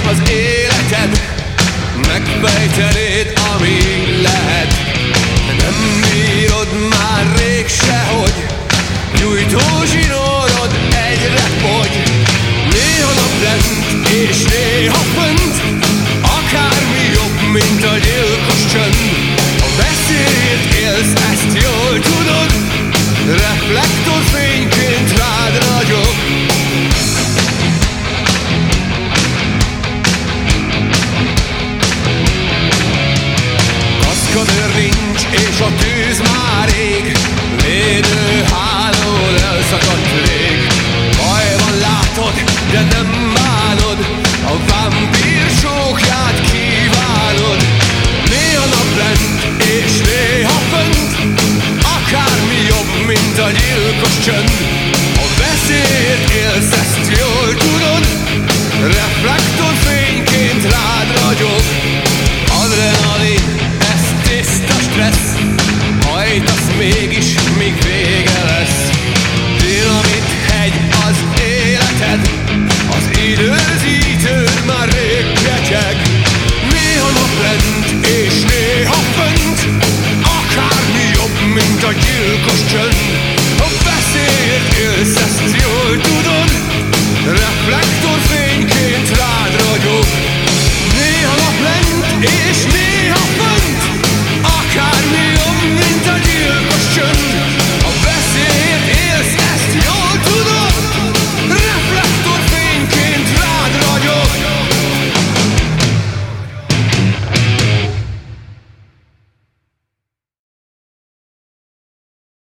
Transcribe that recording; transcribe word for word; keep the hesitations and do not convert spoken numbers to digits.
az életed, megfejtenéd, amíg lehet. Nem bírod már rég sehogy, gyújtó zsinórod egyre fogy. Néha naplent és néha fönt, akármi jobb, mint a gyilkos csönd. A veszélyt élsz, ezt jól tudod, reflektorfényként rád ragyog. Kaszkadőr nincs, és a tűz már ég, védőhálón elszakadt rég. Baj van, látod, de nem bánod, a vámpír sókját kívánod. Néha naplent és néha fönt, akármi jobb, mint a gyilkos csönd. A veszélyt élsz, ezt jól tudod, reflektorfényként rád ragyog.